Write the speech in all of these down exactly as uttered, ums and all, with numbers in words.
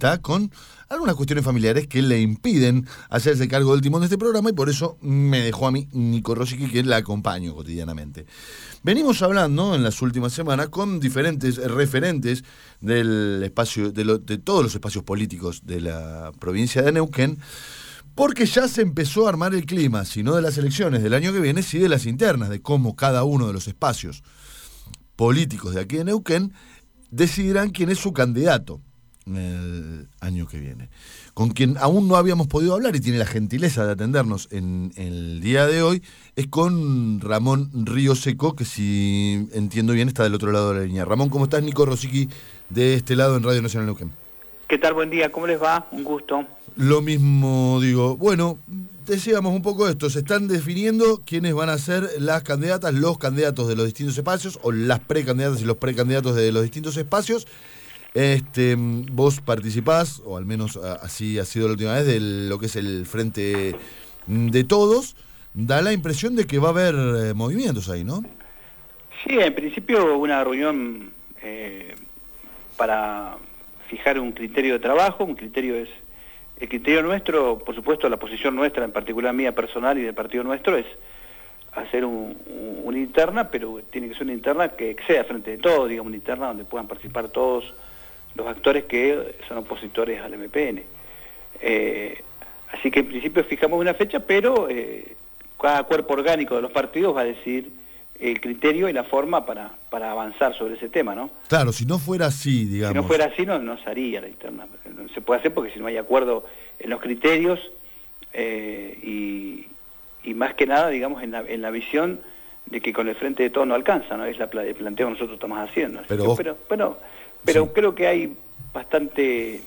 está con algunas cuestiones familiares que le impiden hacerse cargo del timón de este programa y por eso me dejó a mí Nico Rosicky, que la acompaño cotidianamente. Venimos hablando en las últimas semanas con diferentes referentes del espacio, de, lo, de todos los espacios políticos de la provincia de Neuquén, porque ya se empezó a armar el clima, si no de las elecciones del año que viene, sí de las internas, de cómo cada uno de los espacios políticos de aquí de Neuquén decidirán quién es su candidato el año que viene. Con quien aún no habíamos podido hablar y tiene la gentileza de atendernos en, en el día de hoy es con Ramón Río Seco, que si entiendo bien está del otro lado de la línea. Ramón, ¿cómo estás? Nico Rosicky de este lado en Radio Nacional Neuquén. ¿Qué tal? Buen día, ¿cómo les va? Un gusto. Lo mismo digo. Bueno, decíamos un poco esto, se están definiendo quiénes van a ser las candidatas, los candidatos de los distintos espacios, o las precandidatas y los precandidatos de los distintos espacios. Este, vos participás, o al menos así ha sido la última vez, de lo que es el Frente de Todos. Da la impresión de que va a haber eh, movimientos ahí, ¿no? Sí, en principio una reunión eh, para fijar un criterio de trabajo. Un criterio es, el criterio nuestro, por supuesto la posición nuestra, en particular mía personal y del partido nuestro, es hacer un, un, una interna, pero tiene que ser una interna que exceda Frente de Todos, digamos, una interna donde puedan participar todos los actores que son opositores al M P N. Eh, así que en principio fijamos una fecha, pero eh, cada cuerpo orgánico de los partidos va a decidir el criterio y la forma para, para avanzar sobre ese tema, ¿no? Claro, si no fuera así, digamos. Si no fuera así, no, no se haría la interna. No se puede hacer porque si no hay acuerdo en los criterios eh, y, y más que nada, digamos, en la, en la visión de que con el Frente de Todos no alcanza, ¿no? Es la, el planteo que nosotros estamos haciendo. Pero, que, vos... pero, pero, pero sí. Creo que hay bastante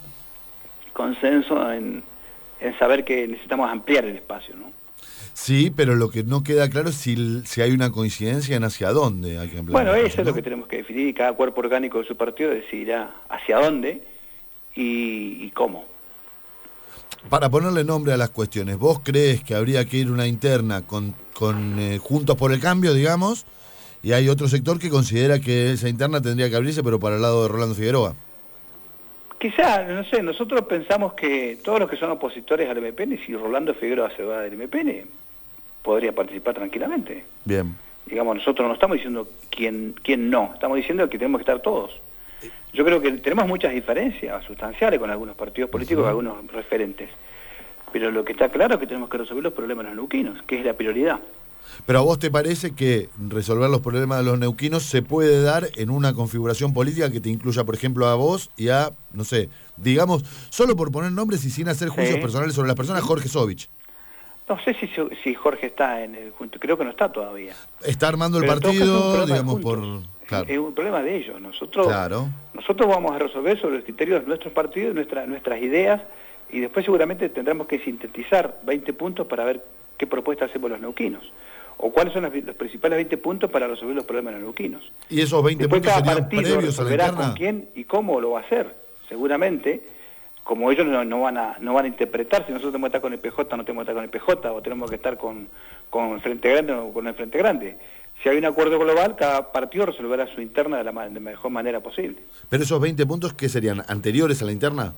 consenso en, en saber que necesitamos ampliar el espacio, ¿no? Sí, pero lo que no queda claro es si, si hay una coincidencia en hacia dónde hay que ampliar. Bueno, el espacio, eso ¿no? es lo que tenemos que definir y cada cuerpo orgánico de su partido decidirá hacia dónde y, y cómo. Para ponerle nombre a las cuestiones, ¿vos crees que habría que ir una interna con, con eh, Juntos por el Cambio, digamos, y hay otro sector que considera que esa interna tendría que abrirse, pero para el lado de Rolando Figueroa? Quizá, no sé, nosotros pensamos que todos los que son opositores al M P N, si Rolando Figueroa se va del M P N, podría participar tranquilamente. Bien. Digamos, nosotros no estamos diciendo quién, quién no, estamos diciendo que tenemos que estar todos. Yo creo que tenemos muchas diferencias sustanciales con algunos partidos políticos, uh-huh. algunos referentes. Pero lo que está claro es que tenemos que resolver los problemas de los neuquinos, que es la prioridad. Pero ¿a vos te parece que resolver los problemas de los neuquinos se puede dar en una configuración política que te incluya, por ejemplo, a vos y a, no sé, digamos, solo por poner nombres y sin hacer juicios sí. personales sobre las personas, Jorge Sovich? No sé si, si Jorge está en el junto, creo que no está todavía. Está armando el pero partido, digamos, por... Claro. Es un problema de ellos. Nosotros claro. nosotros vamos a resolver sobre los criterios de nuestros partidos, nuestra, nuestras ideas, y después seguramente tendremos que sintetizar veinte puntos para ver qué propuestas hacemos los neuquinos, o cuáles son los, los principales veinte puntos para resolver los problemas de los neuquinos. ¿Y esos veinte después puntos cada serían previos a la interna? Con quién y cómo lo va a hacer. Seguramente, como ellos no, no, van a, no van a interpretar, si nosotros tenemos que estar con el P J, no tenemos que estar con el P J, o tenemos que estar con, con el Frente Grande o con el Frente Grande. Si hay un acuerdo global, cada partido resolverá su interna de la, de la mejor manera posible. ¿Pero esos veinte puntos qué serían? ¿Anteriores a la interna?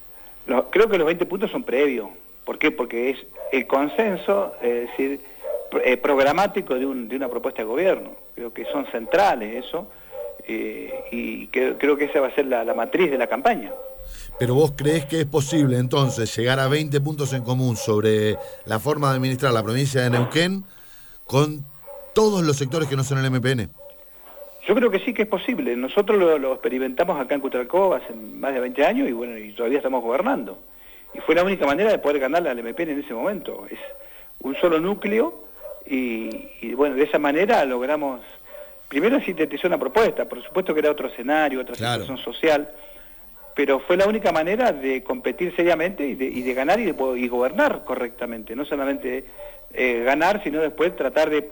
Lo, creo que los veinte puntos son previos. ¿Por qué? Porque es el consenso, es decir, eh, programático de, un, de una propuesta de gobierno. Creo que son centrales eso, eh, y que, creo que esa va a ser la, la matriz de la campaña. ¿Pero vos crees que es posible entonces llegar a veinte puntos en común sobre la forma de administrar la provincia de Neuquén con todos los sectores que no son el M P N? Yo creo que sí que es posible. Nosotros lo, lo experimentamos acá en Cutralcó hace más de veinte años y bueno, y todavía estamos gobernando. Y fue la única manera de poder ganarle al M P N en ese momento. Es un solo núcleo y, y bueno, de esa manera logramos, primero sintetizar una propuesta, por supuesto que era otro escenario, otra claro. situación social, pero fue la única manera de competir seriamente y de, y de ganar y, de, y gobernar correctamente. No solamente eh, ganar, sino después tratar de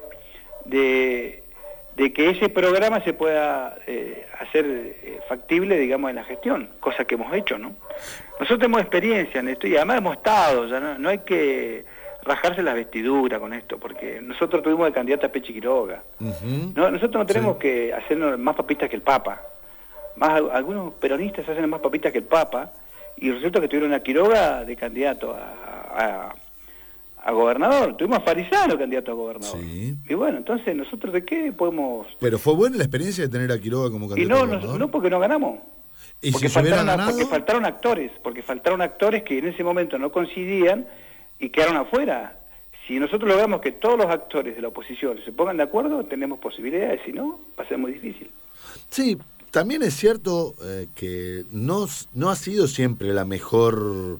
De, de que ese programa se pueda eh, hacer eh, factible, digamos, en la gestión, cosa que hemos hecho, ¿no? Nosotros tenemos experiencia en esto y además hemos estado, ya no, no hay que rajarse las vestiduras con esto, porque nosotros tuvimos de candidata a Pechi Quiroga. Uh-huh. No, nosotros no tenemos sí. que hacernos más papistas que el Papa. Más algunos peronistas hacen más papistas que el Papa y resulta que tuvieron a Quiroga de candidato a, a, a gobernador, tuvimos a Farizano candidato a gobernador. Sí. Y bueno, entonces, ¿nosotros de qué podemos...? Pero fue buena la experiencia de tener a Quiroga como candidato y no, a gobernador. No, no porque no ganamos. ¿Y porque, si se hubiera faltaron, ganado? porque faltaron actores, porque faltaron actores que en ese momento no coincidían y quedaron afuera. Si nosotros logramos que todos los actores de la oposición se pongan de acuerdo, tenemos posibilidades, si no, va a ser muy difícil. Sí, también es cierto eh, que no, no ha sido siempre la mejor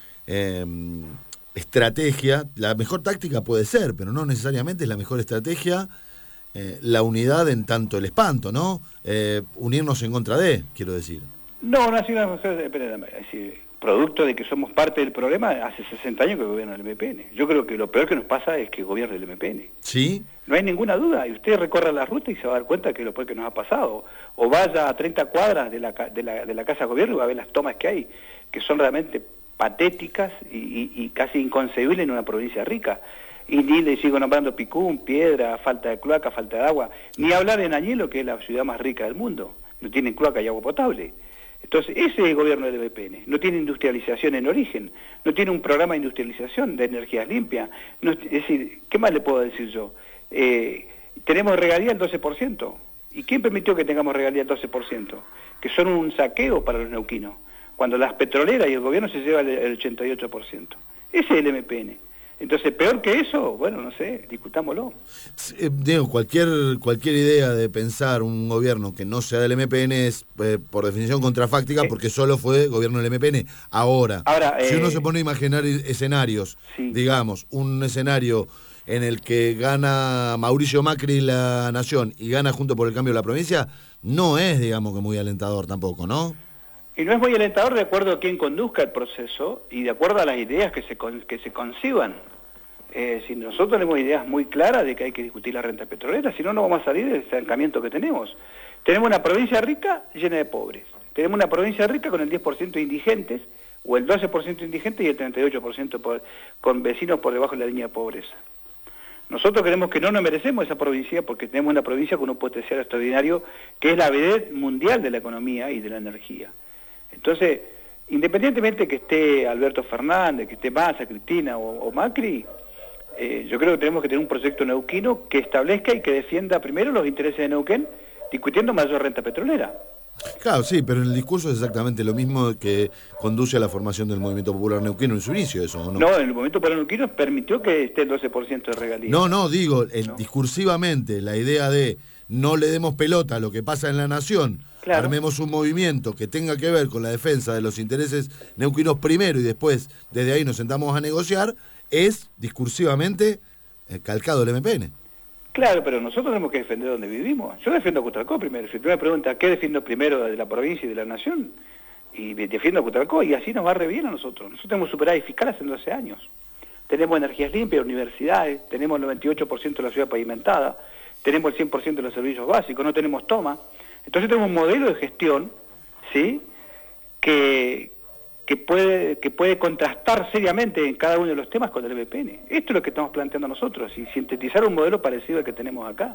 eh, estrategia, la mejor táctica puede ser, pero no necesariamente es la mejor estrategia, eh, la unidad en tanto el espanto, ¿no? Eh, unirnos en contra de, quiero decir. No, no ha sido una mejor, espera, es decir, producto de que somos parte del problema, hace sesenta años que gobierna el M P N. Yo creo que lo peor que nos pasa es que gobierna el M P N. ¿Sí? No hay ninguna duda, y usted recorre la ruta y se va a dar cuenta que es lo peor que nos ha pasado. O vaya a treinta cuadras de la, de la, de la Casa de Gobierno y va a ver las tomas que hay, que son realmente patéticas y, y, y casi inconcebibles en una provincia rica. Y ni le sigo nombrando Picún, Piedra, falta de cloaca, falta de agua, ni hablar de Añelo, que es la ciudad más rica del mundo. No tienen cloaca y agua potable. Entonces, ese es el gobierno del M P N. No tiene industrialización en origen, no tiene un programa de industrialización de energías limpias. No, es decir, ¿qué más le puedo decir yo? Eh, tenemos regalía al doce por ciento. ¿Y quién permitió que tengamos regalía al doce por ciento? Que son un saqueo para los neuquinos, cuando las petroleras y el gobierno se lleva el, el ochenta y ocho por ciento. Ese es el M P N. Entonces, peor que eso, bueno, no sé, discutámoslo. Eh, digo, cualquier, cualquier idea de pensar un gobierno que no sea del M P N es, eh, por definición, contrafáctica, eh, porque solo fue gobierno del M P N. Ahora, Ahora si eh, uno se pone a imaginar escenarios, sí. digamos, un escenario en el que gana Mauricio Macri la nación y gana Juntos por el Cambio la provincia, no es, digamos, que muy alentador tampoco, ¿no? Y no es muy alentador de acuerdo a quién conduzca el proceso y de acuerdo a las ideas que se, con, que se conciban. Eh, si nosotros tenemos ideas muy claras de que hay que discutir la renta petrolera, si no, no vamos a salir del estancamiento que tenemos. Tenemos una provincia rica llena de pobres. Tenemos una provincia rica con el diez por ciento de indigentes, o el doce por ciento de indigentes y el treinta y ocho por ciento por, con vecinos por debajo de la línea de pobreza. Nosotros creemos que no nos merecemos esa provincia porque tenemos una provincia con un potencial extraordinario que es la vedette mundial de la economía y de la energía. Entonces, independientemente que esté Alberto Fernández, que esté Massa, Cristina o, o Macri, eh, yo creo que tenemos que tener un proyecto neuquino que establezca y que defienda primero los intereses de Neuquén, discutiendo mayor renta petrolera. Claro, sí, pero el discurso es exactamente lo mismo que conduce a la formación del Movimiento Popular Neuquino en su inicio, ¿eso o no? No, el Movimiento Popular Neuquino permitió que esté el doce por ciento de regalías. No, no, digo, el, no. discursivamente, la idea de no le demos pelota a lo que pasa en la nación, claro. Armemos un movimiento que tenga que ver con la defensa de los intereses neuquinos primero y después desde ahí nos sentamos a negociar, es discursivamente eh, calcado el M P N. Claro, pero nosotros tenemos que defender donde vivimos. Yo defiendo a Cutralcó primero. Si tú me preguntas qué defiendo primero de la provincia y de la nación, y defiendo a Cutralcó, y así nos va re bien a nosotros. Nosotros tenemos superávit fiscal hace doce años. Tenemos energías limpias, universidades, tenemos el noventa y ocho por ciento de la ciudad pavimentada, tenemos el cien por ciento de los servicios básicos, no tenemos toma. Entonces tenemos un modelo de gestión, ¿sí?, que, que, puede, que puede contrastar seriamente en cada uno de los temas con el M P N. Esto es lo que estamos planteando nosotros, y sintetizar un modelo parecido al que tenemos acá.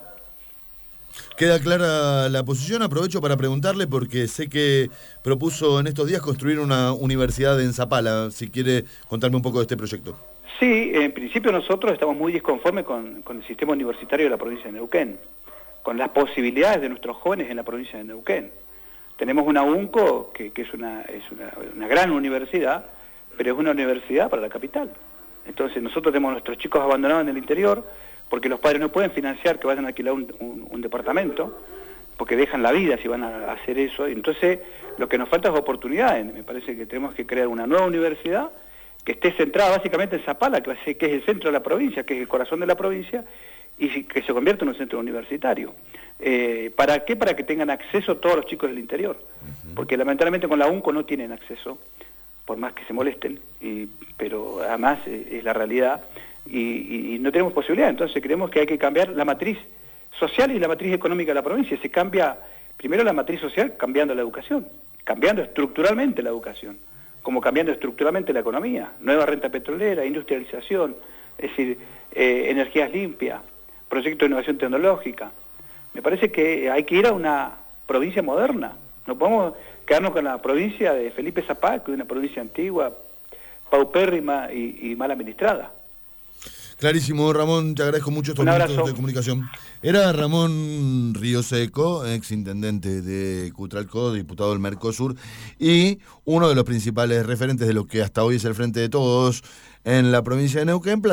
Queda clara la posición. Aprovecho para preguntarle, porque sé que propuso en estos días construir una universidad en Zapala. Si quiere contarme un poco de este proyecto. Sí, en principio nosotros estamos muy disconformes con, con el sistema universitario de la provincia de Neuquén, con las posibilidades de nuestros jóvenes en la provincia de Neuquén. Tenemos una UNCO, que, que es, una, es una, una gran universidad, pero es una universidad para la capital. Entonces nosotros tenemos a nuestros chicos abandonados en el interior, porque los padres no pueden financiar que vayan a alquilar un, un, un departamento, porque dejan la vida si van a hacer eso. Entonces lo que nos falta es oportunidades. Me parece que tenemos que crear una nueva universidad que esté centrada básicamente en Zapala, que es el centro de la provincia, que es el corazón de la provincia, y que se convierta en un centro universitario. Eh, ¿Para qué? Para que tengan acceso todos los chicos del interior, uh-huh. porque lamentablemente con la UNCO no tienen acceso, por más que se molesten, y, pero además eh, es la realidad, y, y, y no tenemos posibilidad. Entonces creemos que hay que cambiar la matriz social y la matriz económica de la provincia. Se cambia primero la matriz social cambiando la educación, cambiando estructuralmente la educación, como cambiando estructuralmente la economía, nueva renta petrolera, industrialización, es decir, eh, energías limpias, proyectos de innovación tecnológica. Me parece que hay que ir a una provincia moderna. No podemos quedarnos con la provincia de Felipe Zapá, que es una provincia antigua, paupérrima y, y mal administrada. Clarísimo, Ramón, te agradezco mucho estos minutos de comunicación. Era Ramón Ríoseco, ex intendente de Cutralcó, diputado del Mercosur, y uno de los principales referentes de lo que hasta hoy es el Frente de Todos en la provincia de Neuquén.